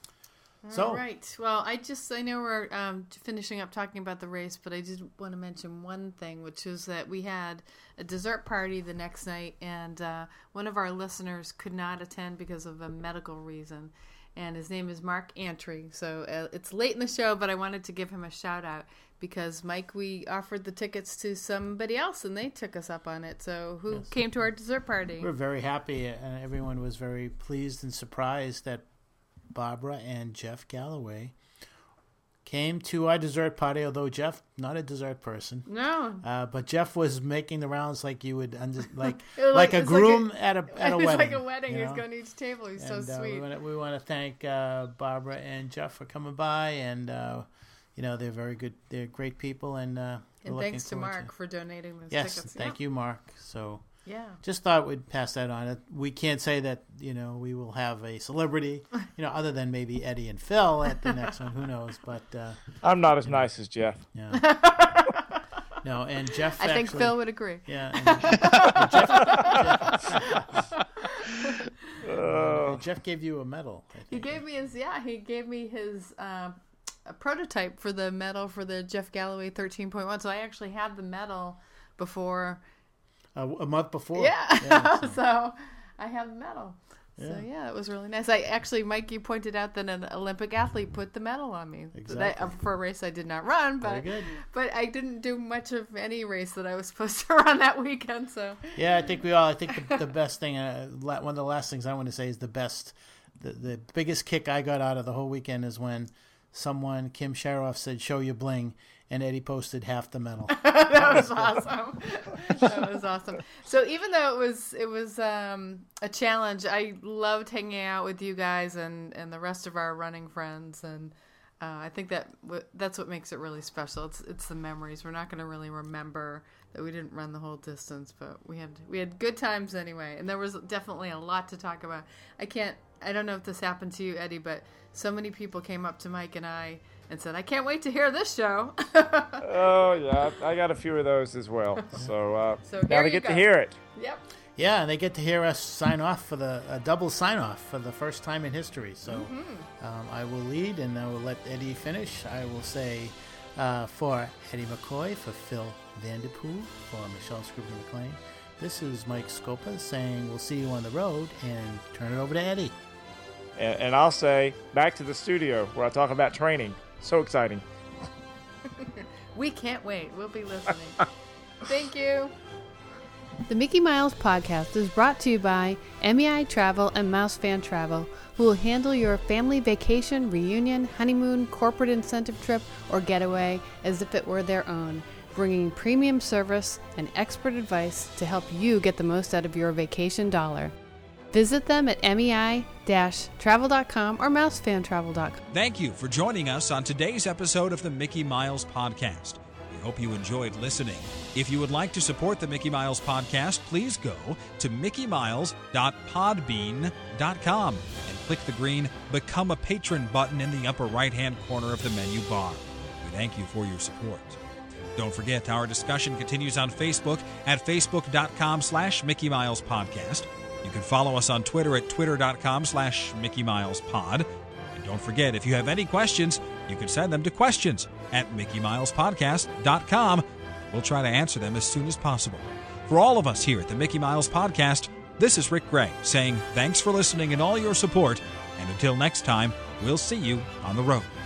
So, All right. Well, I just, I know we're um, finishing up talking about the race, but I did want to mention one thing, which is that we had a dessert party the next night, and uh, one of our listeners could not attend because of a medical reason. and his name is Mark Antry. So uh, it's late in the show, but I wanted to give him a shout out because, Mike, we offered the tickets to somebody else, and they took us up on it. So who Yes. came to our dessert party? We're very happy, and everyone was very pleased and surprised that Barbara and Jeff Galloway came to our dessert party, although Jeff, not a dessert person. No. Uh, but Jeff was making the rounds like you would, under, like It was like like- a it's like groom a- at a at a It was wedding. like a wedding. you He was know? going to each table. He's so And, uh, sweet. we want to we want to thank uh, Barbara and Jeff for coming by, and uh, you know they're very good. They're great people, and uh, and we're thanks to looking forward Mark for donating those Yes, tickets. thank you, Mark. So. Yeah. Just thought we'd pass that on. We can't say that, you know, we will have a celebrity, you know, other than maybe Eddie and Phil at the next one. Who knows? But, uh, I'm not as nice as Jeff. yeah. No, and Jeff I think actually- Phil would agree. Yeah. And, and Jeff, Jeff, Uh, Jeff gave you a medal. I He think. gave me his, yeah, he gave me his uh, a prototype for the medal for the Jeff Galloway thirteen point one. So I actually had the medal before. A, a month before. Yeah. Yeah, so- so I have the medal. So Yeah. yeah, it was really nice. I actually, Mike, you pointed out that an Olympic athlete put the medal on me. That, Exactly. uh, for a race I did not run, Very but good. but I didn't do much of any race that I was supposed to run that weekend. So Yeah, I think we all. I think the, the best thing, uh, la- one of the last things I want to say is the best, the, the biggest kick I got out of the whole weekend is when someone, Kim Sharoff, said, "Show your bling," and Eddie posted half the medal. that was awesome. That was awesome. So even though it was it was um, a challenge, I loved hanging out with you guys and, and the rest of our running friends, and uh, I think that w- that's what makes it really special. It's it's the memories. We're not going to really remember that we didn't run the whole distance, but we had we had good times anyway, and there was definitely a lot to talk about. I can't. I don't know if this happened to you, Eddie, but so many people came up to Mike and I and said, "I can't wait to hear this show." oh yeah, I got a few of those as well. So, uh, So now here they you get go. to hear it. Yep. Yeah, and they get to hear us sign off for the a double sign off for the first time in history. So um, I will lead, and I will let Eddie finish. I will say uh, for Eddie McCoy, for Phil Vanderpool, for Michelle Scribner McLean. This is Mike Scopa saying we'll see you on the road, and turn it over to Eddie. And, and I'll say, back to the studio where I talk about training. So exciting. We can't wait. We'll be listening. Thank you. The Mickey Miles podcast is brought to you by M E I Travel and Mouse Fan Travel, who will handle your family vacation, reunion, honeymoon, corporate incentive trip, or getaway as if it were their own, bringing premium service and expert advice to help you get the most out of your vacation dollar. Visit them at M E I travel dot com or mouse fan travel dot com. Thank you for joining us on today's episode of the Mickey Miles Podcast. We hope you enjoyed listening. If you would like to support the Mickey Miles Podcast, please go to mickey miles dot podbean dot com and click the green Become a Patron button in the upper right-hand corner of the menu bar. We thank you for your support. Don't forget, our discussion continues on Facebook at facebook dot com slash Mickey Miles Podcast. You can follow us on Twitter at twitter dot com slash Mickey Miles Pod. And don't forget, if you have any questions, you can send them to questions at mickey miles podcast dot com. We'll try to answer them as soon as possible. For all of us here at the Mickey Miles Podcast, this is Rick Gray saying thanks for listening and all your support. And until next time, we'll see you on the road.